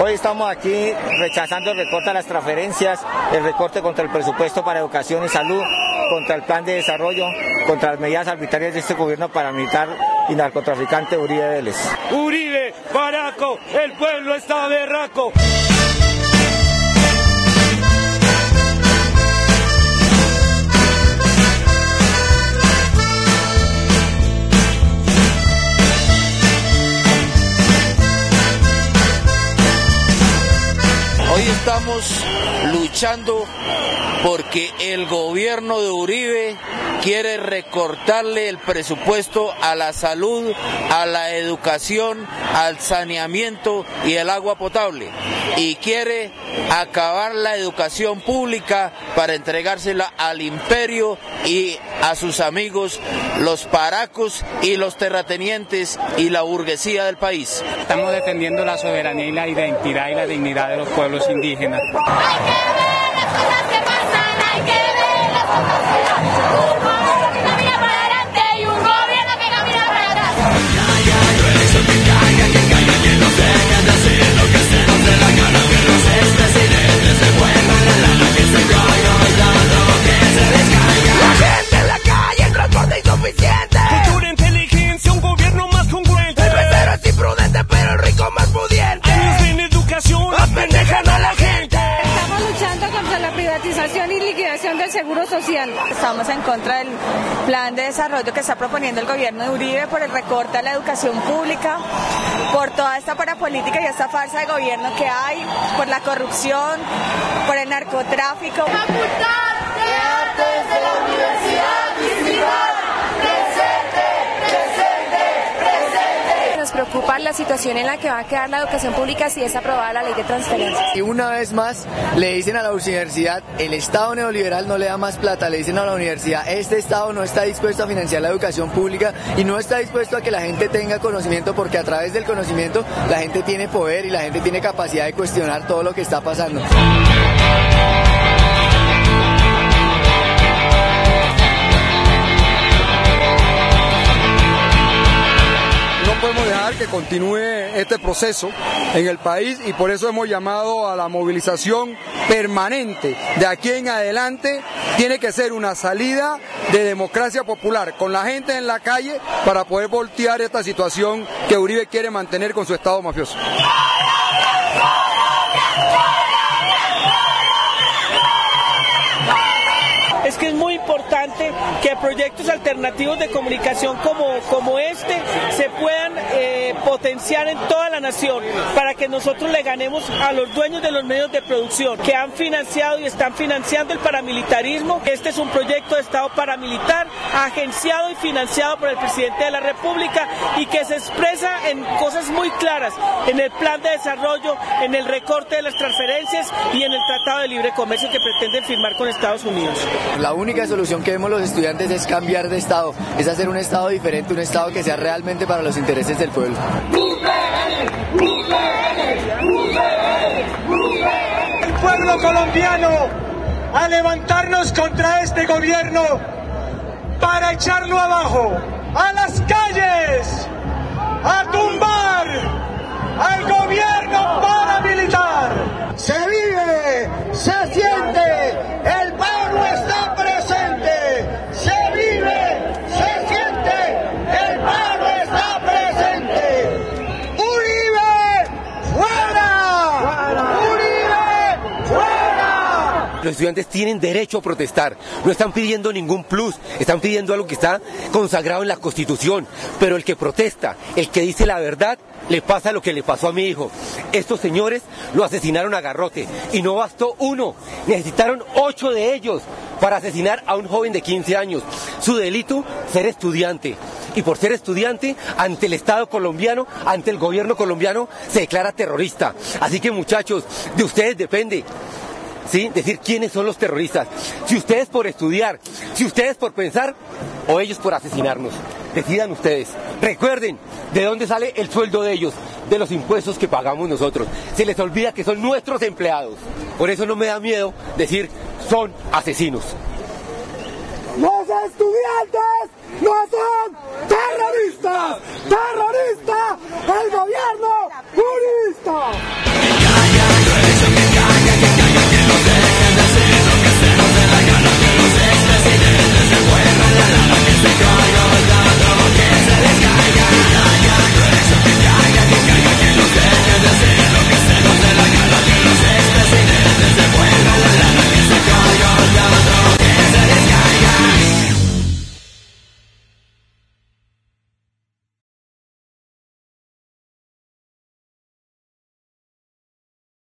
Hoy estamos aquí rechazando el recorte a las transferencias, el recorte contra el presupuesto para educación y salud, contra el plan de desarrollo, contra las medidas arbitrarias de este gobierno paramilitar y narcotraficante Uribe Vélez. Uribe, Paraco, el pueblo está berraco. Hoy estamos luchando porque el gobierno de Uribe quiere recortarle el presupuesto a la salud, a la educación, al saneamiento y el agua potable. Y quiere acabar la educación pública para entregársela al imperio y a sus amigos, los paracos y los terratenientes y la burguesía del país. Estamos defendiendo la soberanía y la identidad y la dignidad de los pueblos indígenas. Hay que ver las cosas que pasan, hay que ver las cosas que pasan. Un gobierno que camina para adelante y un gobierno que camina para atrás. Que caiga, que no deje de hacer lo que se nos dé la gana. Que los expresidentes se vuelvan la lana. Que se caiga bailando, que se descaiga. La gente en la calle, el transporte insuficiente. Cultura, inteligencia, un gobierno más congruente. El becero es imprudente, pero el rico más pudiente. Años en educación, apendejan a la gente. Estamos luchando contra la privatización y liquidación del seguro social. Estamos en contra del plan de desarrollo que está proponiendo el gobierno de Uribe por el recorte a la educación pública, por toda esta parapolítica y esta farsa de gobierno que hay, por la corrupción, por el narcotráfico. Facultad de Artes de la Universidad Distrital. Nos preocupa la situación en la que va a quedar la educación pública si es aprobada la ley de transferencias. Y una vez más le dicen a la universidad, el Estado neoliberal no le da más plata, le dicen a la universidad, este Estado no está dispuesto a financiar la educación pública y no está dispuesto a que la gente tenga conocimiento, porque a través del conocimiento la gente tiene poder y la gente tiene capacidad de cuestionar todo lo que está pasando. No podemos dejar que continúe este proceso en el país y por eso hemos llamado a la movilización permanente. De aquí en adelante tiene que ser una salida de democracia popular, con la gente en la calle para poder voltear esta situación que Uribe quiere mantener con su Estado mafioso. Es que es muy importante que proyectos alternativos de comunicación como este se puedan potenciar en toda la nación para que nosotros le ganemos a los dueños de los medios de producción que han financiado y están financiando el paramilitarismo. Este es un proyecto de Estado paramilitar agenciado y financiado por el presidente de la República y que se expresa en cosas muy claras, en el plan de desarrollo, en el recorte de las transferencias y en el Tratado de Libre Comercio que pretenden firmar con Estados Unidos. La única solución que vemos los estudiantes es cambiar de Estado, es hacer un Estado diferente, un Estado que sea realmente para los intereses del pueblo. El pueblo colombiano a levantarnos contra este gobierno para echarlo abajo, a las calles, a tumbar al gobierno paramilitar. Se vive, se siente, el pueblo está presente. Se vive, se siente, el pueblo está presente. ¡Uribe, fuera! ¡Uribe, fuera! Los estudiantes tienen derecho a protestar, no están pidiendo ningún plus, están pidiendo algo que está consagrado en la Constitución, pero el que protesta, el que dice la verdad, le pasa lo que le pasó a mi hijo. Estos señores lo asesinaron a garrote y no bastó uno, necesitaron 8 de ellos para asesinar a un joven de 15 años. Su delito, ser estudiante. Y por ser estudiante, ante el Estado colombiano, ante el gobierno colombiano, se declara terrorista. Así que muchachos, de ustedes depende, ¿sí?, decir quiénes son los terroristas. Si ustedes por estudiar, si ustedes por pensar, o ellos por asesinarnos. Decidan ustedes. Recuerden de dónde sale el sueldo de ellos, de los impuestos que pagamos nosotros. Se les olvida que son nuestros empleados. Por eso no me da miedo decir son asesinos. ¡Los estudiantes